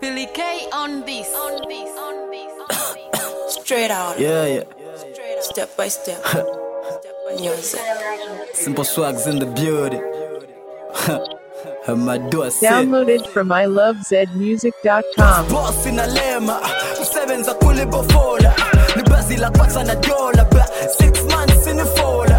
Billy K on this. Straight out. Yeah. Step by step. Music. Simple swags in the building. My door set. Downloaded from ilovezmusic.com. Boss in a lema. 7 za kule bofola. Ni bazi la kwata na dola. 6 months in the fola.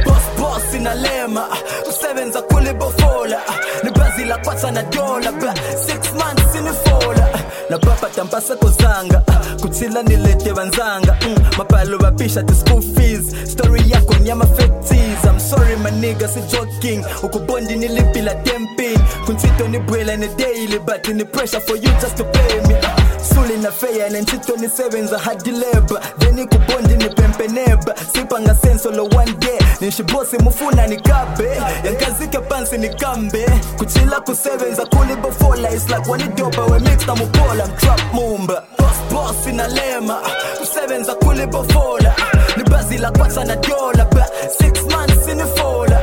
Boss in a lema. 7 za kule bofola. Ni bazi la kwata na dola. 6 months in the fola. Na papa tampasa kozanga. Kutila nilete banzanga. Mapalo bapisha the school fees. Story yako nyama fetiz. I'm sorry my nigga, si joking. Ukubondi nilipila temping. Kuntito ni bwela ni daily. But in the pressure for you just to pay me. Suli na feya and ntito ni 7 za hadi labor. Then ikubondi ni pempeneba. Sipanga senso lo one day. Nishibosi mufuna ni kabe. Yankazike pansi ni kambe. Kuchila ku 7 za kuli bofola. It's like wani dopa we mix na mupola. I'm trap mumba. Boss in a lema. 7 za kuli bofola. Ni bazi la kwata na dola. 6 months in the fola.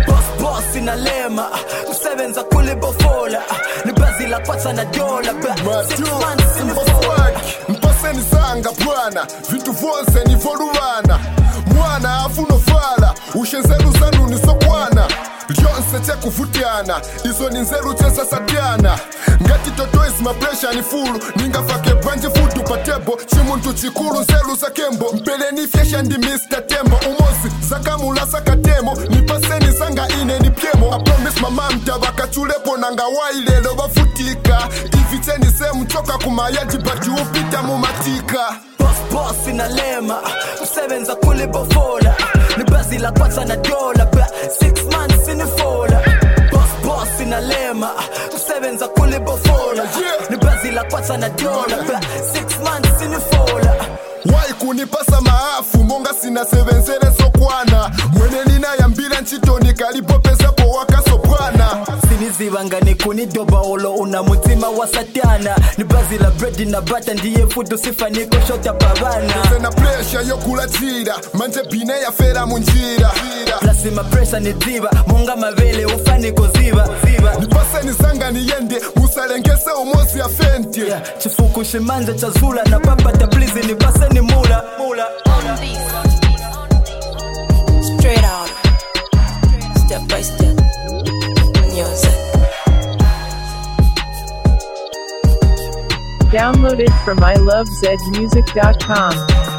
Boss in a lema. 7 za kuli bofola. Ni bazi la kwata na dola. 6 months in the fola. Mpaseni zanga bwana, vitu vonse ni volubana. Mwana afuno fala, ushenzeru zanu ni sokwana. Lyonse tekuvutiana, izo ni nzeru tesa satyana. Ngati totoizi mapresha ni fulu, ningafake branje futu patebo. Chimuntu chikulu nzeru za kembo, mpele ni fyesha ndi Mr. Tembo. Umozi zakamula sakatemo, nipaseni zanga ine ni pyemo. I promise mama mtabaka chulepo nanga wailelo bafutika. Iviteni semu toka kumayaji baki upita mumatika. Boss in a lema. 7 za kuli bofola. Ni bazi la kwata na dola. 6 months in the fola. Boss in a lema. 7 za kuli bofola. Ni bazi la kwata na dola. 6 months in the fola. Wai kunipasa maafu, monga sina 7 zere sokwana. Mwene nina yambila nchitoni kalipo pesa po waka sopwana. Sinizivanga ni kunidoba olo una mutima wa satyana. Ni bazi la bread na bata ndiye fudu sifa niko shota pavana. Sena pressure yo kula jira, manje bine ya fera munjira. Plasima pressure ni diva, munga mavele ufani koziva. Nipase ni zanga ni yende, musalengese umozi ya fenti. Chifuku shimanja chazula na papa tablizi ni pase ni mula. On this. Straight out. Step by step. Music. Downloaded from ilovezmusic.com.